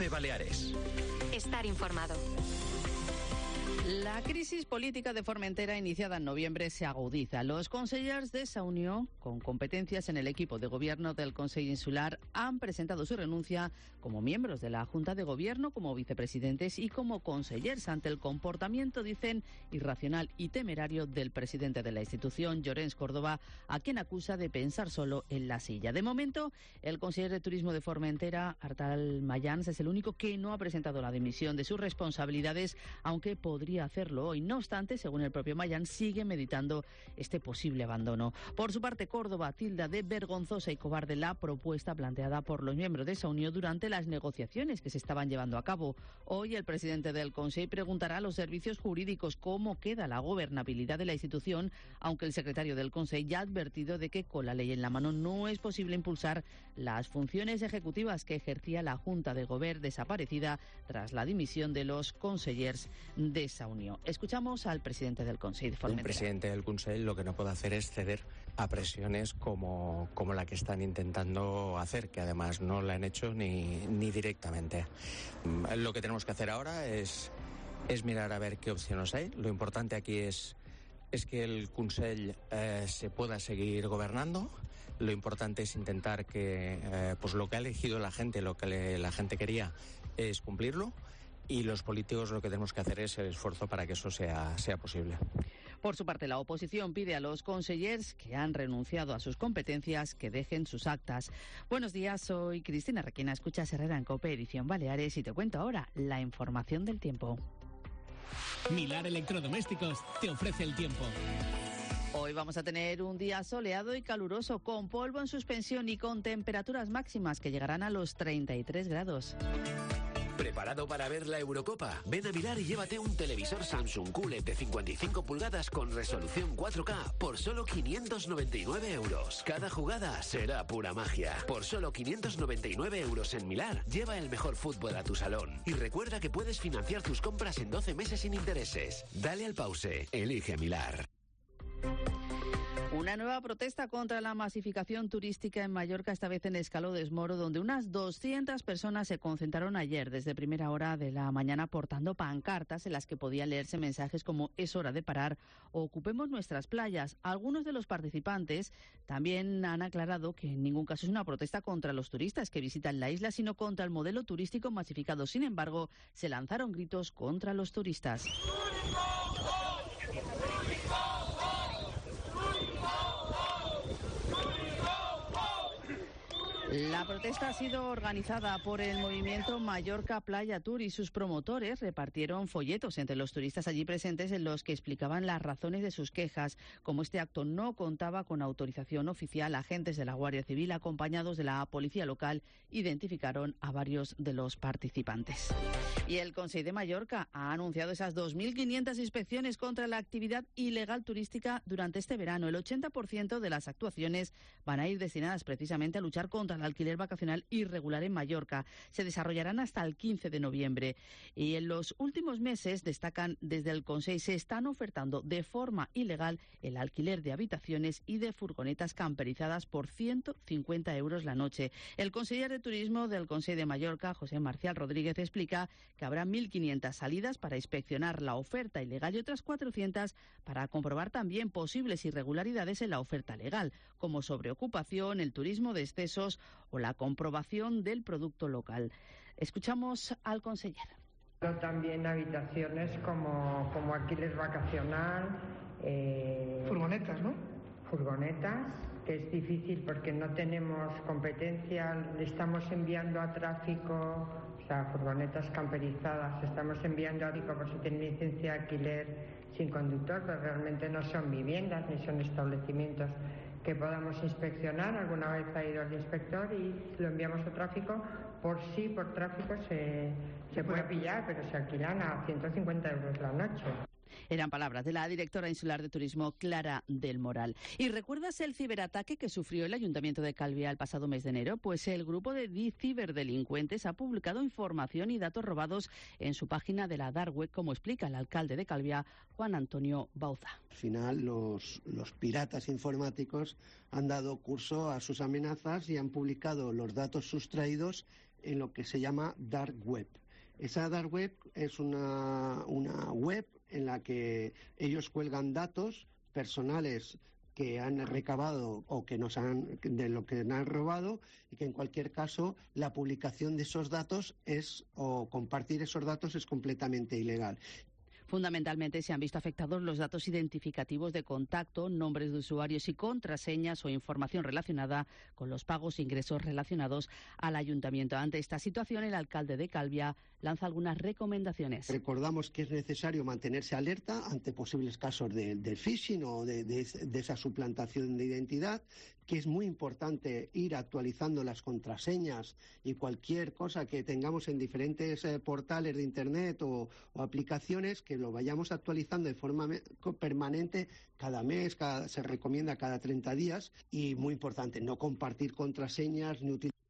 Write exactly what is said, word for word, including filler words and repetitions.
COPE Baleares. Estar informado. La crisis política de Formentera iniciada en noviembre se agudiza. Los consellers de esa unión, con competencias en el equipo de gobierno del Consell Insular, han presentado su renuncia como miembros de la Junta de Gobierno, como vicepresidentes y como consellers ante el comportamiento, dicen, irracional y temerario del presidente de la institución, Llorenç Córdoba, a quien acusa de pensar solo en la silla. De momento, el conseller de Turismo de Formentera, Artal Mayans, es el único que no ha presentado la dimisión de sus responsabilidades, aunque podría hacerlo hoy. No obstante, según el propio Mayans, sigue meditando este posible abandono. Por su parte, Córdoba tilda de vergonzosa y cobarde la propuesta planteada por los miembros de esa unión durante las negociaciones que se estaban llevando a cabo. Hoy el presidente del Consell preguntará a los servicios jurídicos cómo queda la gobernabilidad de la institución, aunque el secretario del Consell ya ha advertido de que con la ley en la mano no es posible impulsar las funciones ejecutivas que ejercía la Junta de Govern desaparecida tras la dimisión de los consellers de esa unión. Escuchamos al presidente del Consell de Formentera. Un presidente del Consell lo que no puede hacer es ceder a presiones como, como la que están intentando hacer, que además no la han hecho ni, ni directamente. Lo que tenemos que hacer ahora es, es mirar a ver qué opciones hay. Lo importante aquí es, es que el Consell eh, se pueda seguir gobernando. Lo importante es intentar que eh, pues lo que ha elegido la gente, lo que le, la gente quería, es cumplirlo. Y los políticos lo que tenemos que hacer es el esfuerzo para que eso sea, sea posible. Por su parte, la oposición pide a los consellers que han renunciado a sus competencias que dejen sus actas. Buenos días, soy Cristina Requena, escuchas Herrera en COPE, edición Baleares, y te cuento ahora la información del tiempo. Milar Electrodomésticos te ofrece el tiempo. Hoy vamos a tener un día soleado y caluroso, con polvo en suspensión y con temperaturas máximas que llegarán a los treinta y tres grados. ¿Preparado para ver la Eurocopa? Ven a Milar y llévate un televisor Samsung Q L E D de cincuenta y cinco pulgadas con resolución cuatro K por solo quinientos noventa y nueve euros. Cada jugada será pura magia. Por solo quinientos noventa y nueve euros en Milar, lleva el mejor fútbol a tu salón. Y recuerda que puedes financiar tus compras en doce meses sin intereses. Dale al pause. Elige Milar. Una nueva protesta contra la masificación turística en Mallorca, esta vez en Escaló de Moro, donde unas doscientas personas se concentraron ayer desde primera hora de la mañana portando pancartas en las que podía leerse mensajes como "es hora de parar" o "ocupemos nuestras playas". Algunos de los participantes también han aclarado que en ningún caso es una protesta contra los turistas que visitan la isla, sino contra el modelo turístico masificado. Sin embargo, se lanzaron gritos contra los turistas. La protesta ha sido organizada por el movimiento Mallorca Playa Tour y sus promotores repartieron folletos entre los turistas allí presentes en los que explicaban las razones de sus quejas. Como este acto no contaba con autorización oficial, agentes de la Guardia Civil acompañados de la policía local identificaron a varios de los participantes. Y el Consell de Mallorca ha anunciado esas dos mil quinientas inspecciones contra la actividad ilegal turística durante este verano. El ochenta por ciento de las actuaciones van a ir destinadas precisamente a luchar contra el alquiler vacacional irregular en Mallorca. Se desarrollarán hasta el quince de noviembre. Y en los últimos meses, destacan desde el Consell, se están ofertando de forma ilegal el alquiler de habitaciones y de furgonetas camperizadas por ciento cincuenta euros la noche. El conseller de Turismo del Consell de Mallorca, José Marcial Rodríguez, explica que habrá mil quinientas salidas para inspeccionar la oferta ilegal y otras cuatrocientas para comprobar también posibles irregularidades en la oferta legal, como sobreocupación, el turismo de excesos o la comprobación del producto local. Escuchamos al conseller. También habitaciones como, como alquiler vacacional. Eh, furgonetas, ¿no? Furgonetas, que es difícil porque no tenemos competencia, le estamos enviando a tráfico, o sea, furgonetas camperizadas, estamos enviando a tráfico por si tienen licencia de alquiler sin conductor, pero realmente no son viviendas ni son establecimientos que podamos inspeccionar. Alguna vez ha ido el inspector y lo enviamos a tráfico, por sí, por tráfico se, se puede pillar, pero se alquilan a ciento cincuenta euros la noche. Eran palabras de la directora insular de turismo, Clara del Moral. ¿Y recuerdas el ciberataque que sufrió el Ayuntamiento de Calviá el pasado mes de enero? Pues el grupo de ciberdelincuentes ha publicado información y datos robados en su página de la dark web, como explica el alcalde de Calviá, Juan Antonio Bauza. Al final, los, los piratas informáticos han dado curso a sus amenazas y han publicado los datos sustraídos en lo que se llama dark web. Esa dark web es una, una web en la que ellos cuelgan datos personales que han recabado o que nos han de lo que han robado, y que en cualquier caso la publicación de esos datos es o compartir esos datos es completamente ilegal. Fundamentalmente se han visto afectados los datos identificativos de contacto, nombres de usuarios y contraseñas o información relacionada con los pagos e ingresos relacionados al ayuntamiento. Ante esta situación, el alcalde de Calviá lanza algunas recomendaciones. Recordamos que es necesario mantenerse alerta ante posibles casos de, de phishing o de, de, de esa suplantación de identidad, que es muy importante ir actualizando las contraseñas y cualquier cosa que tengamos en diferentes eh, portales de Internet o, o aplicaciones, que lo vayamos actualizando de forma permanente cada mes, cada, se recomienda cada treinta días, y muy importante, no compartir contraseñas ni utilizar